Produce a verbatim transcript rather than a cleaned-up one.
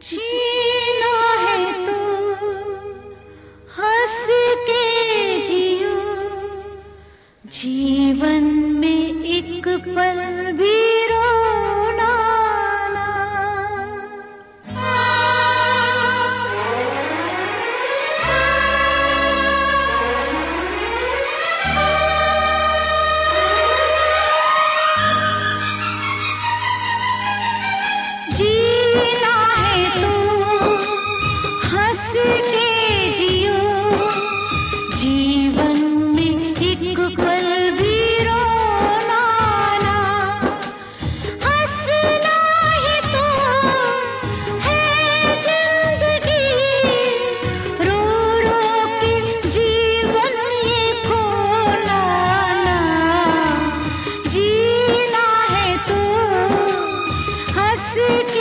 जीना है तो हंस के जियो, जीवन में एक पल भी रोना ना। जीना है तो हंस के जियो, जीवन में एक पल भी रोना ना। हंसना ही तो है जिंदगी, रो रो के जीवन ये खोना ना। जीना है तो हंस